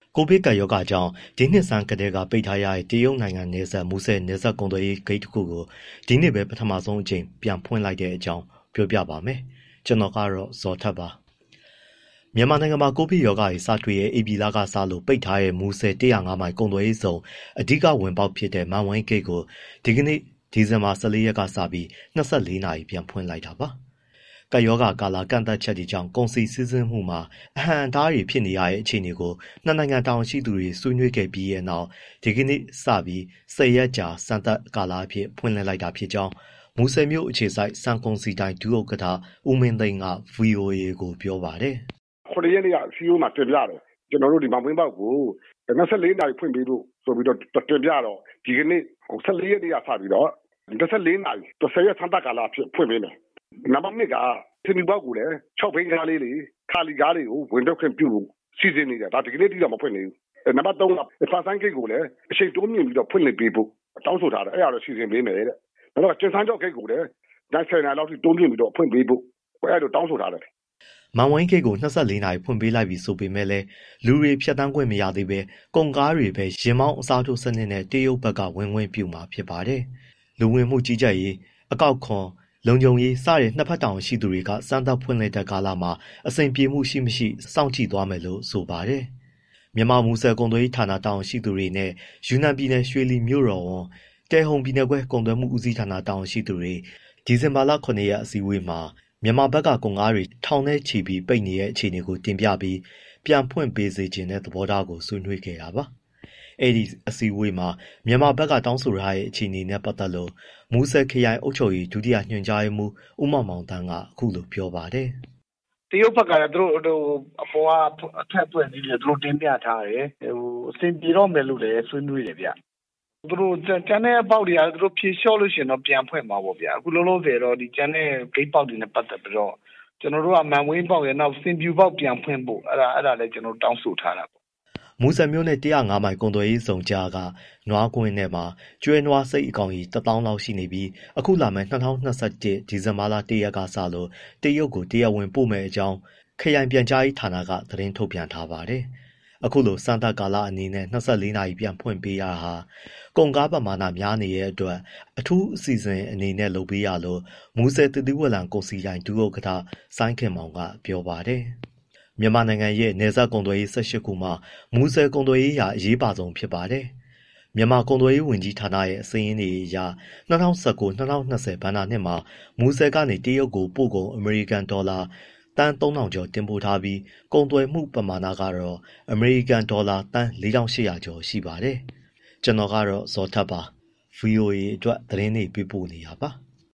ကိုဗစ်ကပ်ရောဂါကြောင့်ဒီနှစ်ဆန်းကတည်းကပိတ်ထားရတဲ့တရုတ်နိုင်ငံနယ်စပ်မူဆယ်နယ်စပ်ကုန်သွယ်ရေးဂိတ်တစ်ခုကိုဒီနေ့ပဲပထမဆုံးအကြိမ်ပြန်ဖွင့်လိုက်တဲ့အကြောင်းပြောပြပါမယ်။ကျွန်တော်ကတော့ဇော်ထက်ပါ။မြန်မာနိုင်ငံမှာကိုဗစ်ရောဂါကြီးစတွေ့ရဲ့ဧပြီလကစလို့ပိတ်ထားတဲ့မူဆယ်105မိုင်ကုန်သွယ်ရေးဇုံအဓိကဝင်ပေါက်ဖြစ်တဲ့မန်ဝိန်းဂိတ်ကိုဒီကနေ့ဒီဇင်ဘာ14ရက်ကစပြီး24နာရီပြန်ဖွင့်လိုက်တာပါ။ကပ်ရောဂါကာလကန့်သတ်ချက်တွေကြောင့်ကုန်စည်စီးဆင်းမှုမှာအဟန့်အတားတွေဖြစ်နေရတဲ့အခြေအနေကိုနှစ်နိုင်ငံတာဝန်ရှိသူတွေဆွေးနွေးခဲ့ပြီးတဲ့နောက်ဒီကနေ့စပြီး10ရက်ကြာစံသက်ကာလအဖြစ်ဖွင့်လှစ်လိုက်တာဖြစ်ကြောင်းမူဆယ်မြို့အခြေစိုက်စံကုန်စည်တိုင်းဒုဥက္ကဋ္ဌဦးမင်းသိန်းက VOA ကိုပြောပါတယ်။9ရက်နေ့ကစီအိုမှာတင်ပြတယ်။ကျွန်တော်တို့ဒီမန်ဝင်းပေါက်ကို24နာရီဖွင့်ပေးဖို့ဆိုပြီးတော့တင်ပြတော့ဒီကနေ့14ရက်နေ့ကစပြီးတော့24နာရီ10ရက်စံသက်ကာလအဖြစ်ဖွင့်ပေးမယ်။နံပါတ်2ကစင်မီပေါက်ကိုလည်း6ဘိန်းကားလေးတွေခါလီကားတွေကိုဝင်တော့ခွင့်ပြုဖို့စီစဉ်နေတယ်ဒါဒီကနေ့တိတော့မဖွင့်နေဘူးနံပါတ်3ကဖာဆိုင်ဂိတ်ကိုလည်းအချိန်တိုးမြင့်ပြီးတော့ဖွင့်လှစ်ပေးဖို့တောင်းဆိုထားတယ်အဲ့ဒါတော့စီစဉ်ပေးမယ်တဲ့နောက်တော့ကျင်းဆန်းကျောက်ဂိတ်ကိုလည်းနိုင်ဆယ်နာရီလောက်ထိတိုးမြင့်ပြီးတော့ဖွင့်ပေးဖို့အဲ့ဒါတော့တောင်းဆိုထားတယ်မန်ဝိန်းဂိတ်ကို24နာရီဖွင့်ပေးလိုက်ပြီဆိုပေမဲ့လည်းလူတွေဖြတ်တန်းခွင့်မရသေးပဲကုန်ကားတွေပဲရင်မောင်းအစားထိုးစနစ်နဲ့တရုတ်ဘက်ကဝင်ခွင့်ပြုမှာဖြစ်ပါတယ်။လူဝင်မှုကြီးကြပ်ရေးအကောက်ခွန်လုံခြုံရေးစတဲ့နှစ်ဖက်တောင်ရှိသူတွေကစမ်းသပ်ဖွင့်လှစ်တဲ့ကာလမှာအစဉ်ပြေမှုရှိမရှိစောင့်ကြည့်သွားမယ်လို့ဆိုပါတယ်။မြန်မာမူဆယ်ကုန်သွယ်ရေးဌာနတောင်ရှိသူတွေနဲ့ယူနန်ပြည်နယ်ရွှေလီမြို့တော်ဝန်တဲဟုံပြည်နယ်ခွဲကုန်သွယ်မှုဦးစီးဌာနတောင်ရှိသူတွေဒီဇင်ဘာလ9ရက်အစည်းအဝေးမှာမြန်မာဘက်ကကုန်ကားတွေထောင်ထဲချီပြီးပိတ်နေတဲ့အခြေအနေကိုတင်ပြပြီးပြန်ဖွင့်ပေးစေချင်တဲ့သဘောထားကိုဆွေးနွေးခဲ့တာပါ။အဲ့ဒီအစည်းအဝေးမှာမြန်မာဘက်ကတောင်းဆိုထားတဲ့အခြေအနေနဲ့ပတ်သက်လို့မူဆယ်ခရိုင်အုပ်ချုပ်ရေးဒုတိယညွှန်ကြားရေးမှူးဦးမောင်မောင်တန်းကအခုလိုပြောပါတယ်တရုတ်ဘက်ကလည်းသူတို့အပေါ်ကအထက်ပွင့်ပြီးတယ်သူတို့တင်ပြထားတယ်အစဉ်ပြေတော့မယ်လို့လည်းဆွေးနွေးတယ်ဗျသူတို့ကျန်တဲ့အပေါက်တွေကသူတို့ဖြေလျှော့လို့ရှိရင်တော့ပြန်ဖွင့်မှာပေါ့ဗျာအခုလုံးလုံးဆယ်တော့ဒီကျန်တဲ့ဂိတ်ပေါက်တွေနဲ့ပတ်သက်ပြီးတော့ကျွန်တော်တို့ကမန်ဝင်းပေါက်ရဲ့နောက်စင်ပြူပေါက်ပြန်ဖွင့်ဖို့အဲ့ဒါလည်းကျွန်တော်တောင်းဆိုထားတာပေါ့မူဆယ်မြို့နဲ့105မိုင်ကုန်သွယ်ရေးဇုံကြားကနွားကွင်းထဲမှာကျွဲနွားစိတ်အကောင်ကြီး1000လောက်ရှိနေပြီးအခုလာမယ့်2021ဒီဇင်ဘာလ1ရက်ကစလို့တရုတ်ကိုတရားဝင်ပို့မဲ့အကြောင်းခရိုင်ပြန်ကြားရေးဌာနကသတင်းထုတ်ပြန်ထားပါတယ်။အခုလိုစံသက်ကာလအနေနဲ့24နာရီပြန်ဖွင့်ပေးရတာဟာကုန်ကားပမာဏများနေတဲ့အတွက်အထူးအစီအစဉ်အနေနဲ့လုပ်ပေးရလို့မူဆယ်တတိဝလံကုန်စည်တိုင်းဒုဥက္ကဋ္ဌစိုင်းခင်မောင်ကပြောပါတယ်။မြန်မာနိုင်ငံရဲ့နယ်စပ်ကုန်သွယ်ရေး18ခုမှာမူဆယ်ကုန်သွယ်ရေးဟာအရေးပါဆုံးဖြစ်ပါတယ်။မြန်မာကုန်သွယ်ရေးဝန်ကြီးဌာနရဲ့အစည်းအဝေးတွေအရ2019-2020ဘဏ္ဍာနှစ်မှာမူဆယ်ကနေတရုတ်ကိုပို့ကုန်အမေရိကန်ဒေါ်လာတန်3000ကျော်တင်ပို့ထားပြီးကုန်သွယ်မှုပမာဏကတော့အမေရိကန်ဒေါ်လာတန်4800ကျော်ရှိပါတယ်။ကျွန်တော်ကတော့ဇော်ထက်ပါ VOA အတွက်သတင်းတွေပေးပို့နေတာပါ။